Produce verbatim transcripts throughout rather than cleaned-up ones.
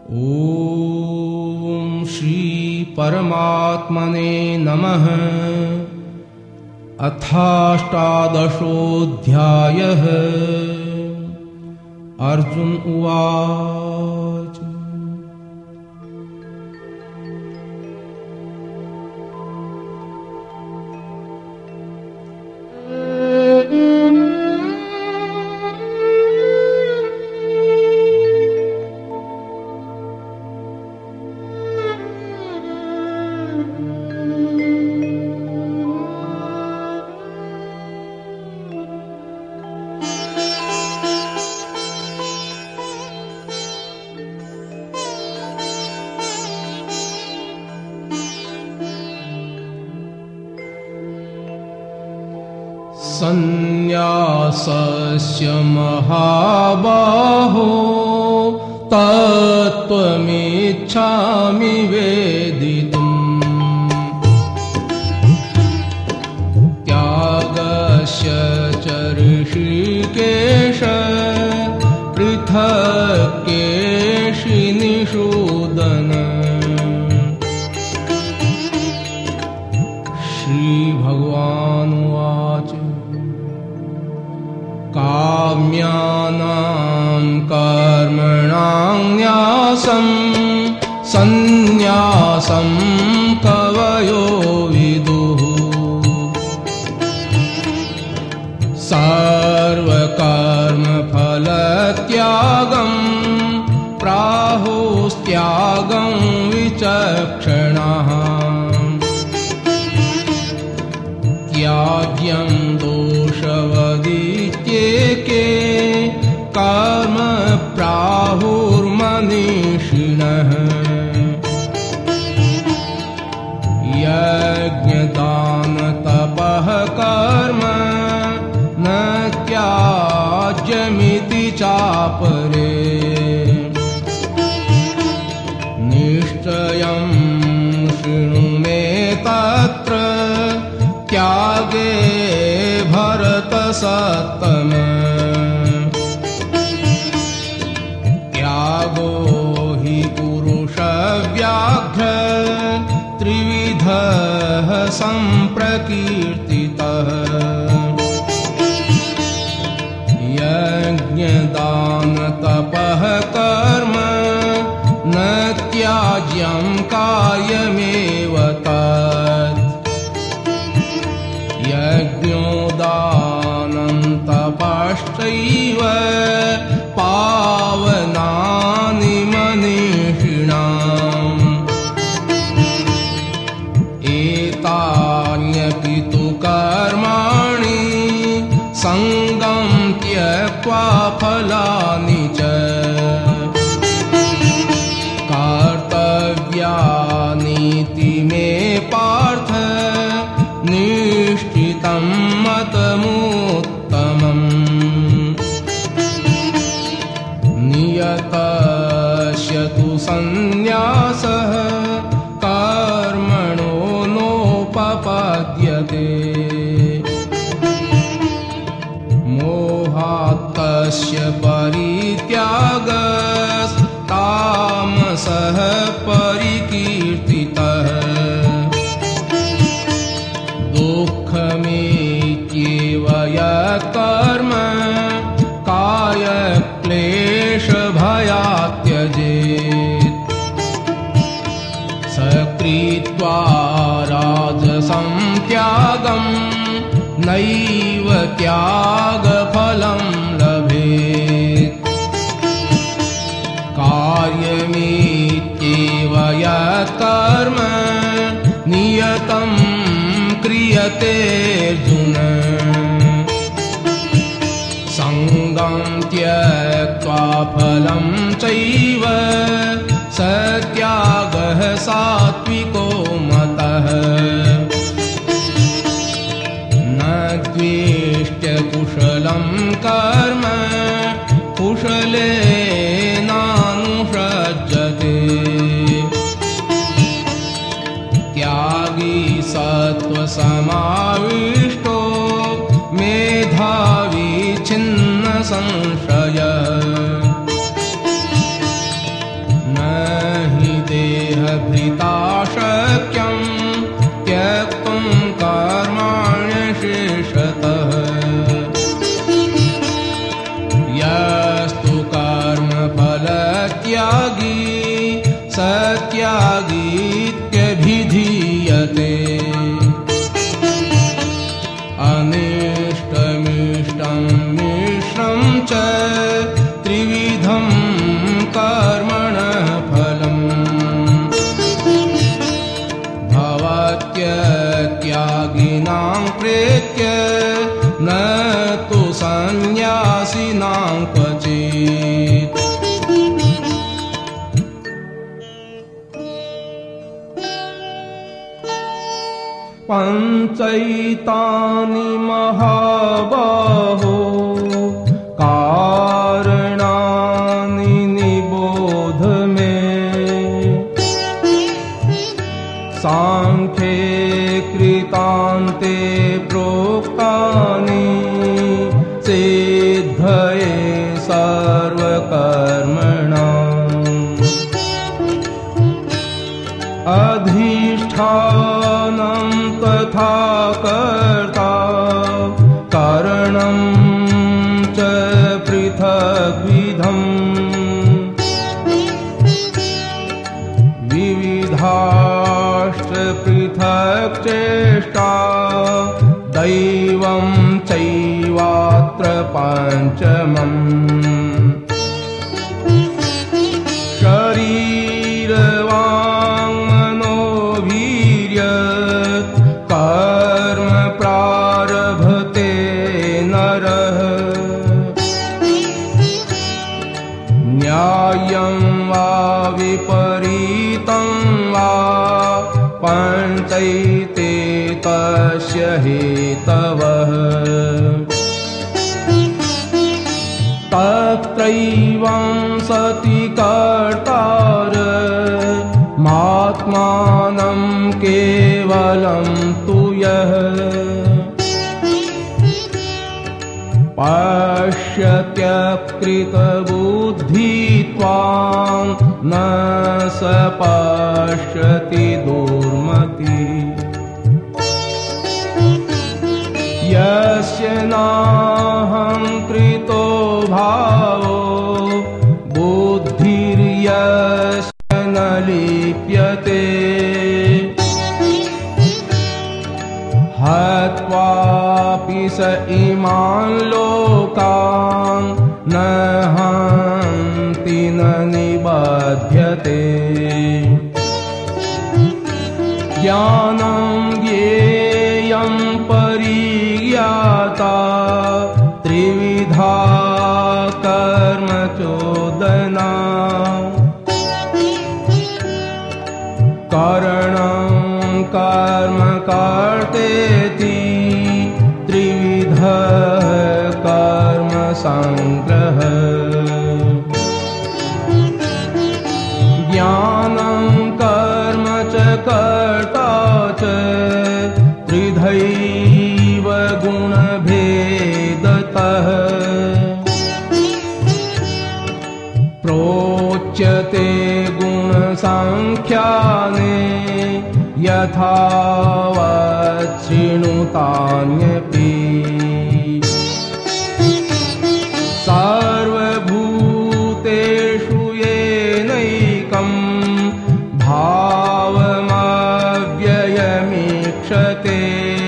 ॐ श्री परमात्मने नमः। अथाष्टादशोऽध्यायः। अर्जुन उवाच। सन्न्यासस्य महाबाहो तत्त्वमिच्छामि वेदितुम्। त्यागस्य च ऋषिकेश पृथक् केशिनिषूदन। श्रीभगवानुवाच। काम्यानां कर्मणां न्यासं सन्न्यासं कवयो विदुः। सर्वकर्मफलत्यागं प्राहुस्त्यागं विचक्षणाः। त्याज्यं दोषवदित्येके कर्म प्राहुर्मनीषिणः। यज्ञदानतपः कर्म न त्याज्यमिति चापरे। निश्चयं शृणु मे तत्र त्यागे भरतसत्तम। त्यागो हि पुरुषव्याघ्र त्रिविधः सम्प्रकीर्तितः। यज्ञदानतपः कर्म न त्याज्यं कार्यमेव तत्। यज्ञोदानं तपश्चैव पावनानि मनीषिणाम्। एतान्यपि तु कर्माणि सङ्गं त्यक्त्वा फलानि च कर्तव्यानीति मे पार्थ निश्चितं मतमुत्तमम्। नियतस्य तु सन्न्यासः कर्मणो नोपपद्यते। मोहात्तस्य परित्यागस्तामसः परिकीर्तितः। दुःखमेत्येव यत्कर्म कायक्लेशभयात् त्यजेत्। स कृत्वा राजसं त्यागं नैव त्यागफलं लभेत्। कार्यमेत्येव यत्कर्म नियतं क्रियतेऽर्जुन। सङ्गं त्यक्त्वा फलं चैव स त्यागः सात्विको मतः। न द्वेष्ट्य कुशलं कर्म कुशलेनानुषज्यते। त्यागी सत्त्वसमाविष्टो मेधावी छिन्न संशयः। न त्यागी सत्यागीत्यभिधीयते अनिष्टमिष्टं मिश्रं च त्रिविधं कर्मणः फलम् भवत्यत्यागिनां प्रेत्य न तु सन्न्यासिनां क्वचित् पञ्चैतानि महाबाहो कारणानि निबोध मे सांख्ये कृतान्ते प्रोक्तानि सिद्धये सर्वकर्मणाम् अधिष्ठानं तथा कर्ता कारणं च पृथग्विधम् विविधाश्च पृथक् चेष्टा दैवं चैवात्र पञ्चमम् शरीरवाङ्मनोवीर्य कर्म प्रारभते नरः न्यायं वा विपरीतं वा पञ्चैते तस्य हेतवः तत्रैवं सति कर्तार मात्मानं केवलं तु यः पश्यत्यकृतबुद्धित्वां न स पश्यति दुर्मति यस्य नाहङ्कृतो भावो बुद्धिर्यस्य न लिप्यते हत्वापि स इमान् लोकान् न हन्ति न निबध्यते ज्ञानं ज्ञेयं परिज्ञाता त्रिविधा कर्म चोदना कारणं कर्म कर्तेति त्रिविध कर्म संग्रह ज्ञानं कर्म च कर्ता च त्रिधैव गुणभेदतः प्रोच्यते गुणसंख्याने यथावत् शृणुतान्यपि सर्वभूतेषु येनैकं भावमव्ययमीक्षते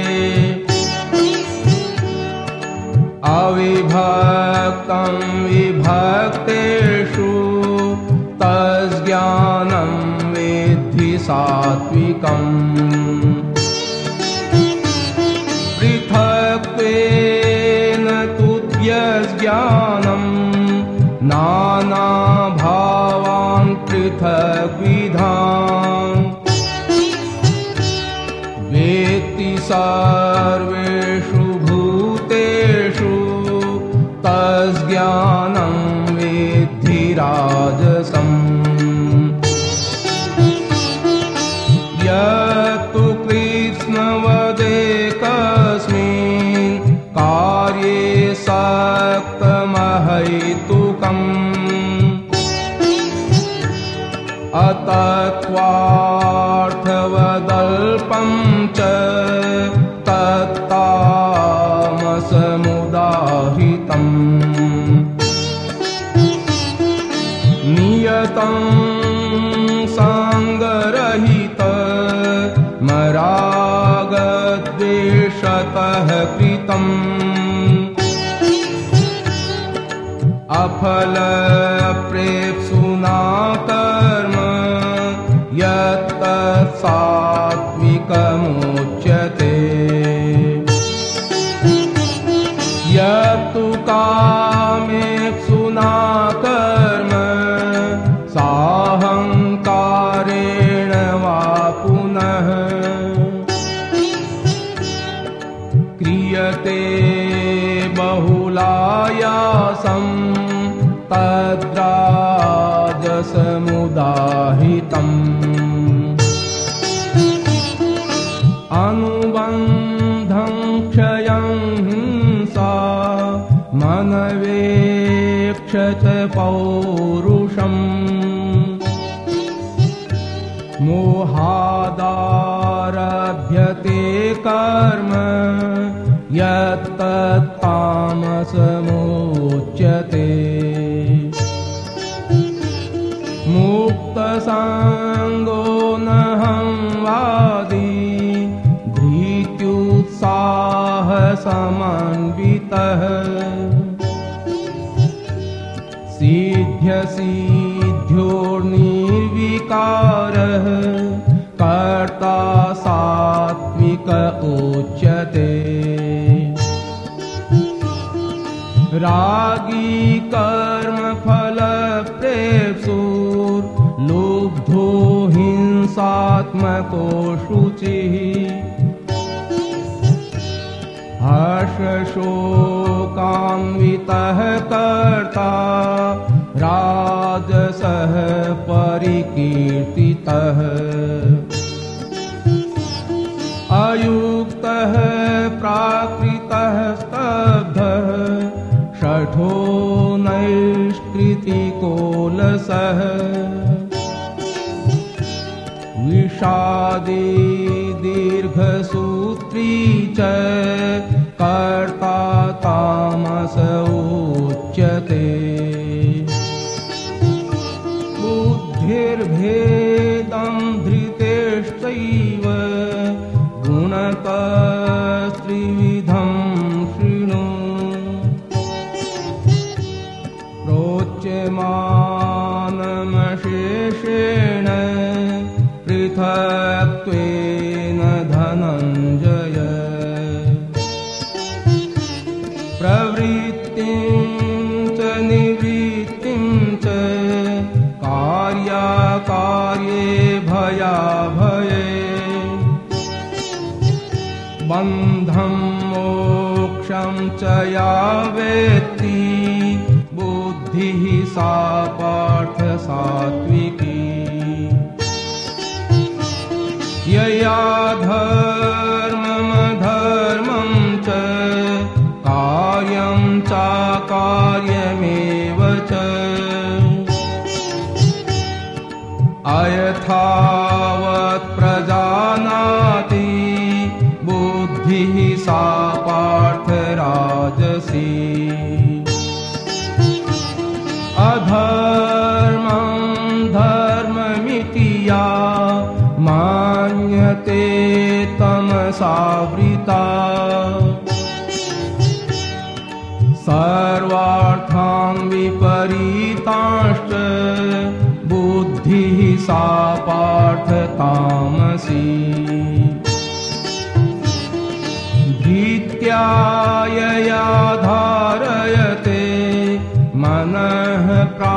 अविभक्तं विभक्तेषु तज्ज्ञानं विद्धि सात्विकम् पृथक्त्वेन तुद्यज्ञानं नानाभावान् पृथग्विधान् वेत्ति सर्वेषु भूतेषु तज्ज्ञानं विद्धि राजसम् यत्तु कृत्स्नवदेकस्मिन् कार्ये सक्तमहैतुकम् अतत्त्वार्थवदल्पं च तत्तामसमुदाहृतम् नियतं संगरहित मरागद्वेषतः कृतम् अफलप्रेप्सुना कर्म यत्तत्सात्विकमुच्यते यत्तु कामेप्सुना कर्म साहंकारेण वा पुनः क्रियते बहुलायासं तद्राजसमुदाहितम् अनुबन्धं क्षयं हिंसा मनवेक्षत पौरुषम् मोहादारभ्यते कर्म यत्तत्तामसमुच्यते मुक्तसङ्गो नहं वादी धृत्युत्साहसमन्वितः सिद्ध्यसिद्ध्योर्निर्विकारः कर्ता सात्विक उच्यते रागी कर्मफलप्रेप्सुर्लुब्धो हिंसात्मको शुचिः हर्षशोकान्वितः कर्ता राजसः परिकीर्तितः अयुक्तः प्राकृतः स्तब्धः शठो नैष्कृतिकोलसः विषादी दीर्घसूत्री च कर्ता तामस उच्यते बुद्धिर्भेदं धृतेश्चैव गुणकस्त्रिविधं शृणु प्रोच्यमानमशेषेण पृथक्त्वेन धनञ्जय प्रवृत्तिं च निवृत्तिं च कार्याकार्ये भयाभये बन्धं मोक्षं च या वेत्ति बुद्धिः सा पार्थ सात्विकी यया धर्ममधर्मं च कार्यं चाकार्यमेव च अयथावत् प्रजानाति बुद्धिः सा पार्थ राजसी अधर्मं धर्ममिति या मान्यते तमसावृता सर्वार्थान् विपरीतांश्च बुद्धिः सा पार्थ तामसी धृत्या यया धारयते मनः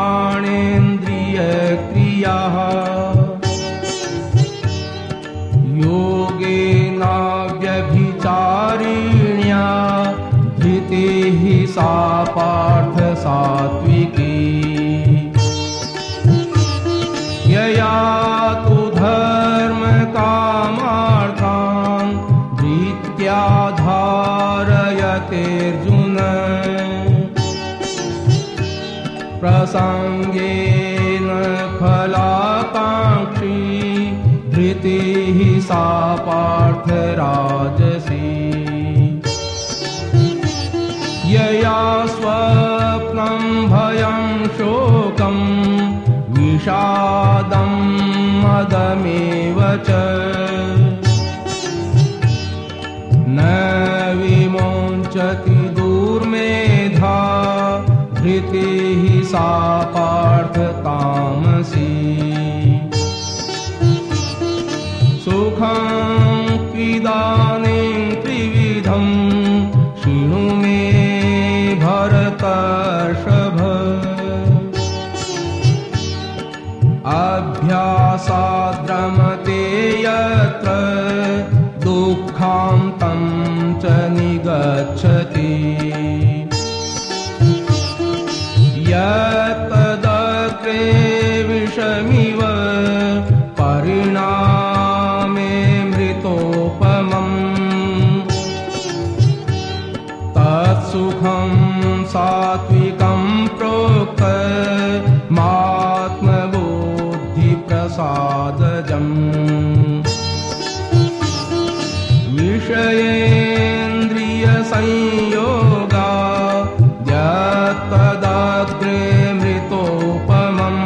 प्राणेन्द्रियक्रियाः योगेनाव्यभिचारिण्या धृतिः सा पार्थ सात्विकी यया तु धर्मकामार्थान् धृत्या धारयतेऽर्जुन प्रसङ्गेन फलाकाङ्क्षी धृतिः सा पार्थ राजसी यया स्वप्नं भयं शोकं विषादं मदमेव च न विमोचति दुर्मेधा धृतिः सा पार्थ तामसी सुखं इदानीं त्रिविधं शृणु मे भरतर्षभ अभ्यासाद्रमते यत्र दुःखान्तं च निगच्छति यत्तदग्रे विषमिव परिणामे मृतोपमम् तत्सुखं सात्विकं प्रोक्त मात्मबुद्धिप्रसादजम् विषयेन्द्रियसंयोगा यत्तदग्रे मृतोपमम्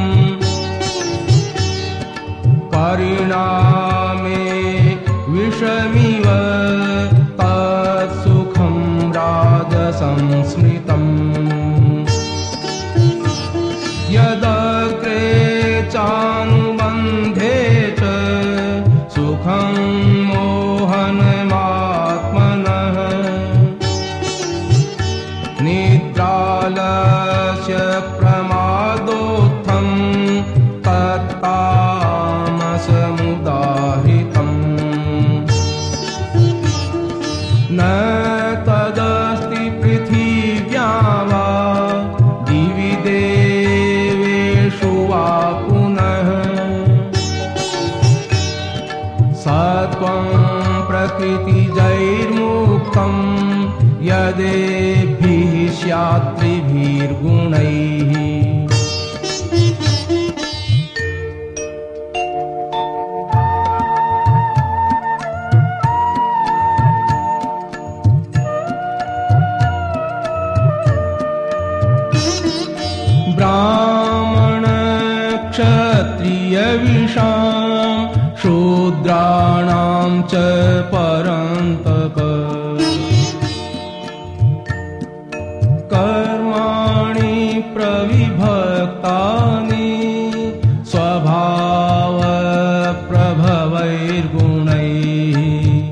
परिणामे विषमिव तत्सुखं राजसंस्मृतम् यदग्रे चानुबन्धे च सुखं मोहनमात्मनः निद्रालस्य प्रमादोत्थं तत्तामसमुदाहृतम् न तदस्ति पृथिव्या वा दिवि देवेषु वा पुनः सत्त्वं प्रकृतिजैर्मुक्तं यदेभिः स्यात् त्रिभिर्गुणैः ब्राह्मण क्षत्रियविषां शूद्राणां च परन्तप कर्माणि प्रविभक्तानि स्वभावप्रभवैर्गुणैः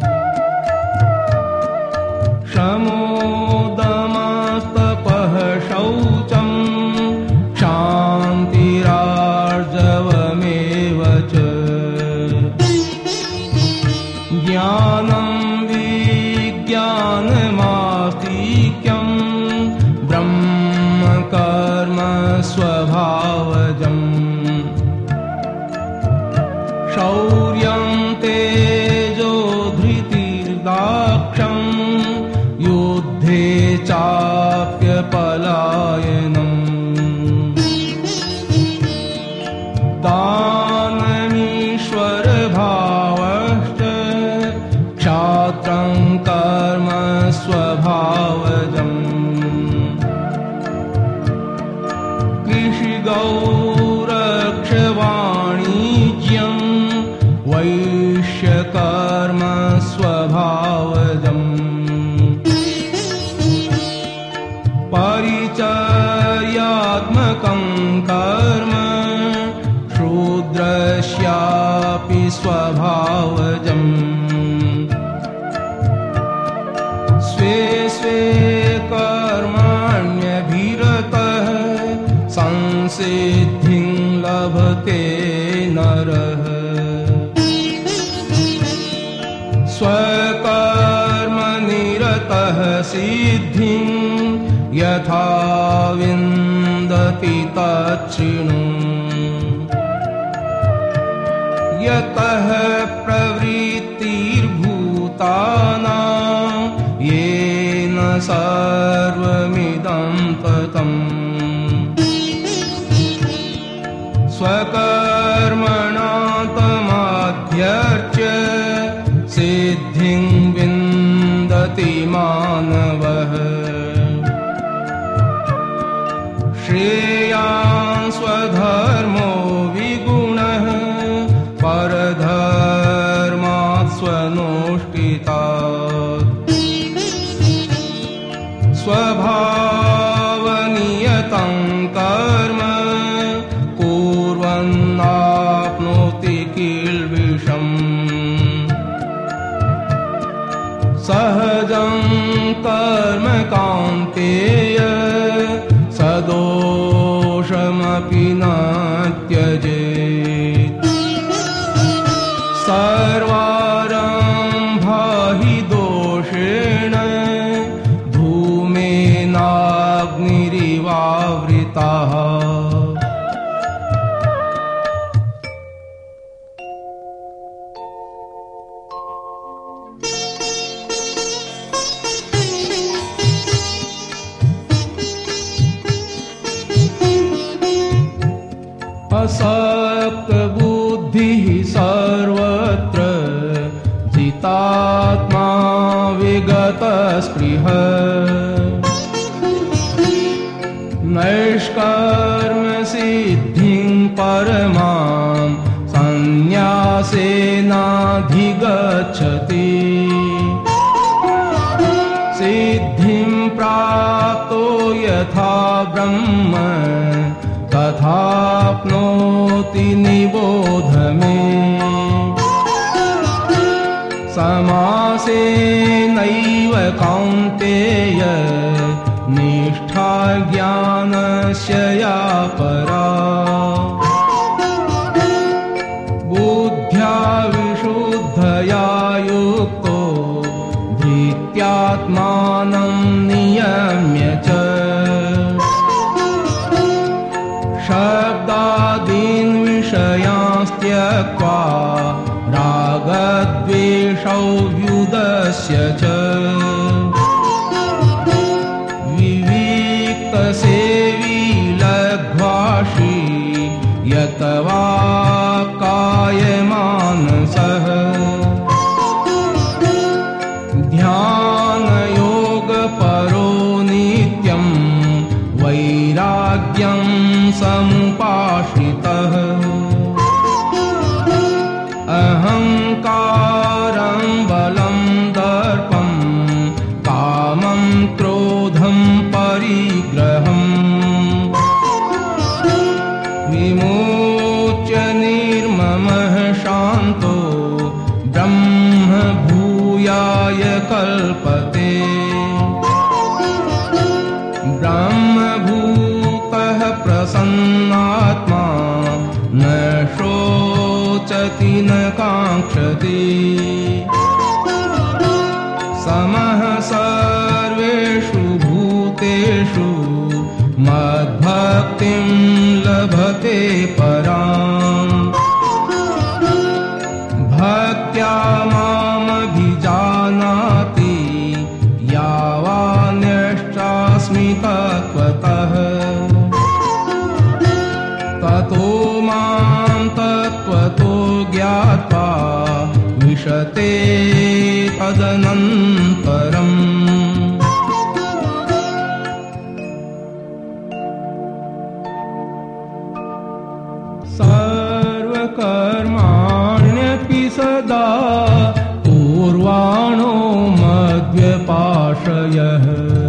शमोदमस्तपः शौचं क्षान्तिरार्जवमेव च ज्ञानं विज्ञानमास्तिक्यं ब्रह्मकर्म स्वभावजम् शौर्यं तेजो धृतिर्दाक्षं युद्धे चाप्यपलायनम् दानमीश्वरभावश्च क्षात्रं कर्म स्वभावजम् कृषिगौरक्षवाणिज्यं वैश्यकर्म स्वभावजम् परिचर्यात्मकं कर्म शूद्रस्यापि स्वभावजम् स्वे स्वे कर्माण्यभिरतः संसिद्धिं लभते नरः स्वकर्मनिरतः सिद्धिं यथा विन्दति तच्छृणु यतः प्रवृत्तिर्भूतानां येन सर्वमिदं ततम् स्वकर्मणा तमाध्यर्च्य सिद्धिं विन्दति मानवः श्रेयान् स्वधर्मो यन्नाप्नोति किल्बिषम् सहजं कर्म कान्तेय सदोषमपि न त्यजेत् सर्वारम्भा हि दोषेण धूमेनाग्निरिवावृताः असक्तबुद्धिः सर्वत्र जितात्मा विगतस्पृहः नैष्कर्म्यसिद्धिं परमां सन्न्यासेनाधिगच्छति सिद्धिं प्राप्तो यथा ब्रह्म तथाप्नोति निबोध मे समासेनैव कौन्तेय निष्ठा ज्ञानस्य या परा बुद्ध्या विशुद्धया युक्तो धृत्यात्मानं नियम्य च शब्दादीन् विषयांस्त्यक्त्वा रागद्वेषौ व्युदस्य च विविक्तसेवी लघ्वाशी यतवा कायमानसः ध्यानयोगपरो नित्यं वैराग्यं समुपाश्रितः अहङ्कारं बलं दर्पं कामं क्रोधं परिग्रहम् विमोच्य निर्ममः शान्तो ब्रह्म भूयाय कल्पते ब्रह्मभूतः प्रसन्नात्मा न शोचति न काङ्क्षति समः सर्वेषु भूतेषु मद्भक्तिं लभते पराम् भक्त्या मामभिजानाति यावान्यश्चास्मि तत्त्वतः ततो मां तत्त्वतो ज्ञात्वा विशते तदनन्तरम् सर्वकर्माण्यपि सदा पूर्वाणो मद्व्यपाश्रयः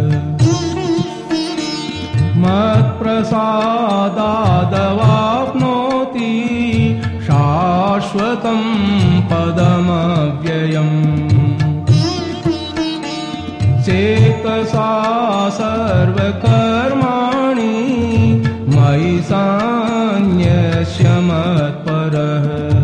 मत्प्रसादादवाप्नोति शाश्वतं पदमव्ययम् चेतसा सर्वकर्माणि मयि सन्न्यस्य मत्परः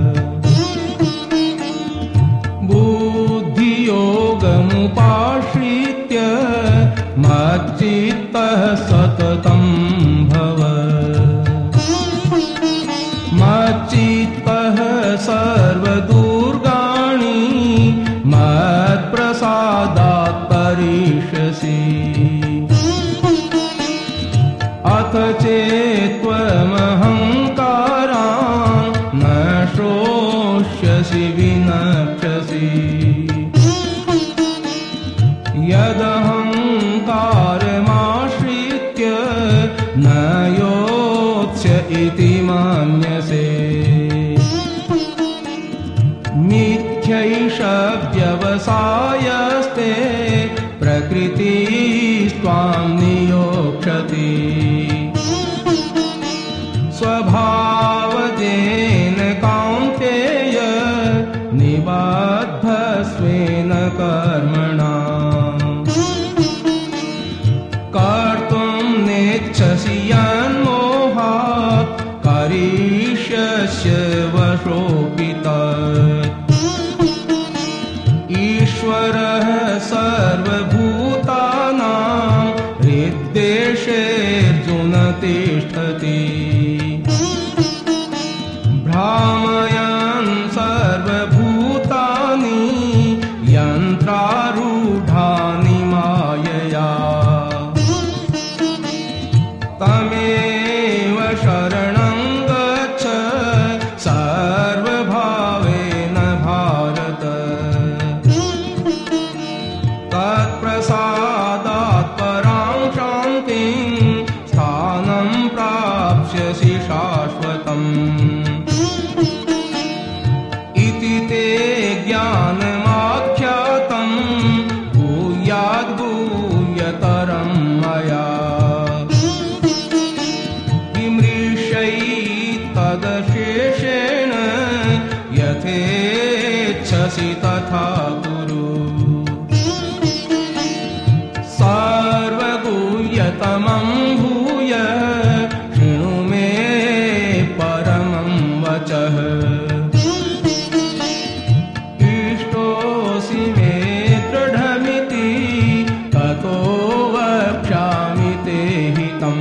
बुद्धियोगमुपाश्रित्य मच्चित्तः सततं भव मच्चित्तः सर्वदुर्गाणि मत्प्रसादात् परिष्यसि अथ चेत्त्वमहङ्कारान् न श्रोष्यसि विनक्ष्यसि यदहङ्कारमाश्रित्य न योत्स्य इति मन्यसे मिथ्यैष व्यवसायस्ते प्रकृतिस्त्वां नियोक्ष्यति स्वभावज तस्य वशोऽपि तत् ईश्वरः सर्वभूतानां हृद्देशेऽर्जुन तिष्ठति भ्रामयन् सर्वभूतानि यन्त्रारूढानि मायया तमेव शरणं गच्छ सर्वभावेन भारत तत्प्रसादात् परां शान्तिं स्थानं प्राप्स्यसि शाश्वतम् इति ते ज्ञानमाख्यातं भूयाद्भूयतरं मया तदशेषेण यथेच्छसि तथा कुरु सर्वगुह्यतमं भूय शृणु मे परमं वचः इष्टोऽसि मे दृढमिति ततो वक्ष्यामि ते हितम्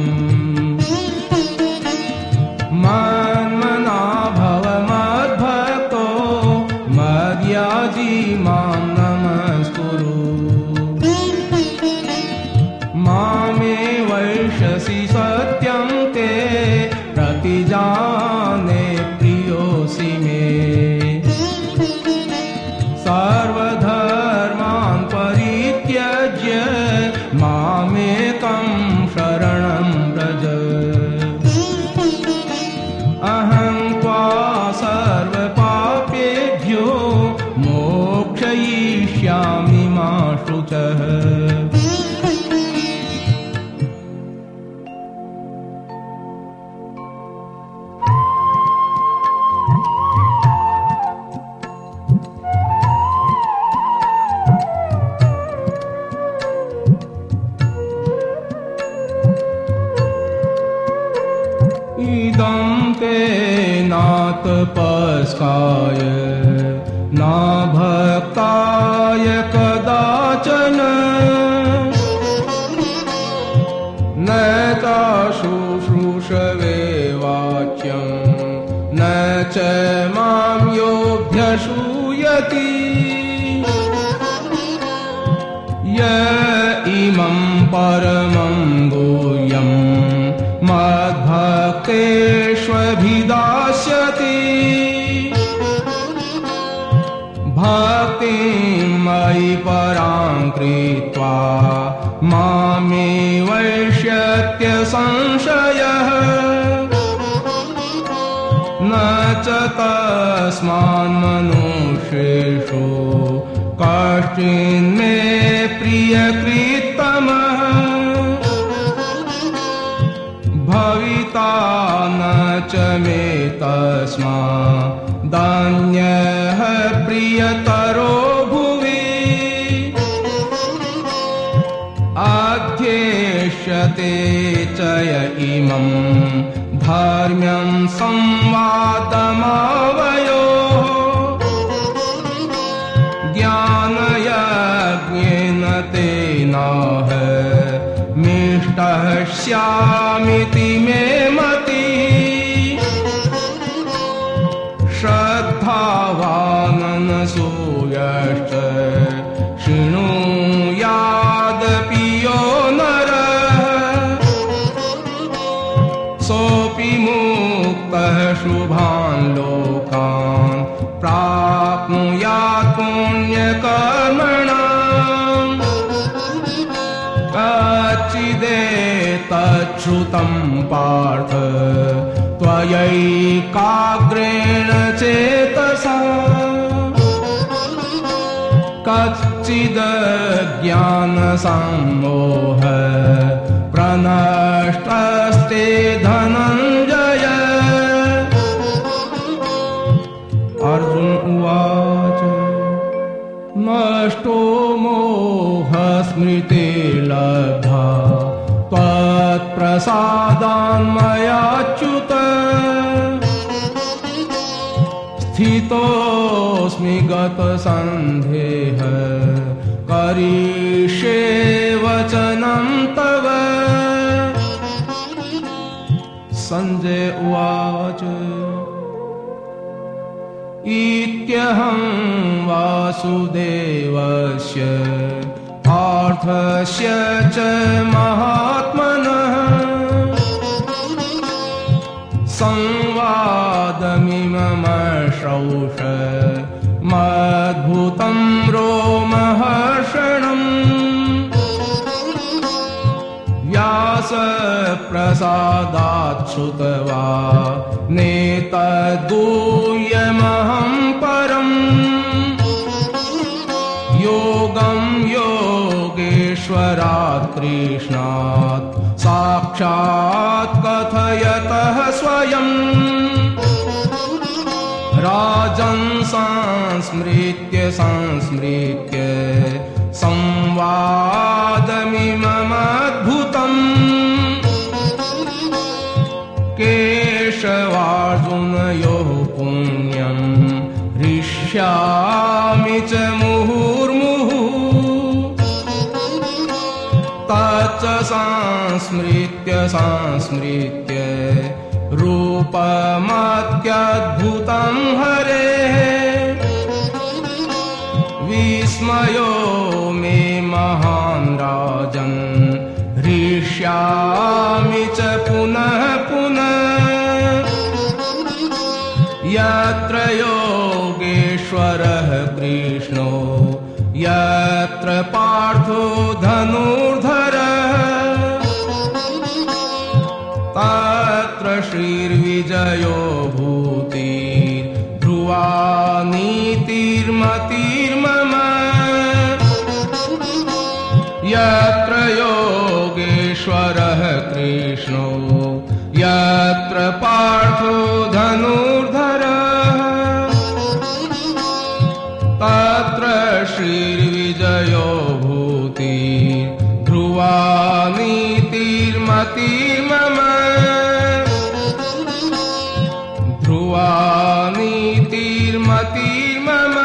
मन्मना भव मद्भक्तो मद्याजी मां नमस्कुरु मामे वैष्यसि सत्यं ते प्रतिजाने प्रियोऽसि मे सर्वधर्मान् परित्यज्य मामेकं शरणं व्रज अहं त्वा सर्वपापेभ्यो मोक्षयिष्यामि मा शुचः इदं ते नातपस्काय न भक्ताय कदाचन न शुश्रूषवे वाक्यं न च मां योऽभ्यसूयति य इमं परमं गुह्यं मद्भक्तेष्वभिधास्यति भक्तिं मयि परां कृत्वा मामे वैष्यत्य संशयः न च तस्मान्मनुष्येषु कश्चिन्मे प्रियकृत्तमः भविता न च मे तस्मादन्यः प्रियतरो भुवि अध्येष्यते च य इमं धर्म्यं संवादमावयोः ज्ञानयज्ञेन तेनाह मिष्टः स्यामिति मे मतिः श्रद्धावाननसूयश्च शृणुयादपि यो नरः सोऽपि मुक्तः शुभान् लोकान् प्राप्नुयात् पुण्यकर्मणाम् कच्चिदेतच्छ्रुतं पार्थ त्वयैकाग्रेण चेतसा कच्चिदज्ञानसम्मोह प्रनष्टस्ते धनञ्जय। अर्जुन उवाच नष्टो मोहस्मृतिर्लब्धा त्वत्प्रसादान्मयाच्युत स्थितोऽस्मि गतसन्धेः करिष्ये वचनं तव। संजय उवाच इत्यहं वासुदेवस्य पार्थस्य च महात्मनः संवादमिममश्रौष मद्भुतं रोमहर्षणम्। व्यासप्रसादात् श्रुत्वा नेतद्गूह्यमहं परम्। योगं योगेश्वरात् कृष्णात् साक्षात् कथयतः स्वयम्। राजन् संस्मृत्य संस्मृत्य संवादमिममद्भुतम्। केशवार्जुनयोः पुण्यं हृष्यामि च मुहुर्मुहुः। तच्च संस्मृत्य संस्मृत्य रूपमत्यद्भुतं हरेः। विस्मयो मे महान् राजन् हृष्यामि च पुनः पुनः। यत्र योगेश्वरः कृष्णो यत्र पार्थो धनुर्धरः। तत्र श्रीर्विजयो भूतिर्ध्रुवा नीतिर्मतिर्मम। यत्र योगेश्वरः कृष्णो यत्र पार्थो धनुर्धरः। तत्र श्रीर्विजयो भूतिर्ध्रुवा नीतिर्मतिर्मम। ध्रुवा नीतिर्मतिर्मम।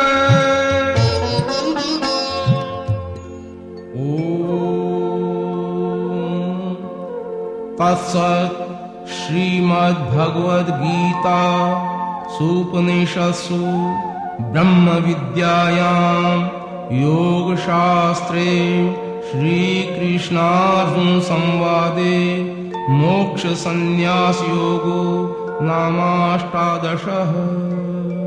तत्सत् श्रीमद्भगवद्गीता सूपनिषत्सु ब्रह्मविद्यायां योगशास्त्रे श्रीकृष्णार्जुन संवादे मोक्षसंन्यासयोगो नामाष्टादशः।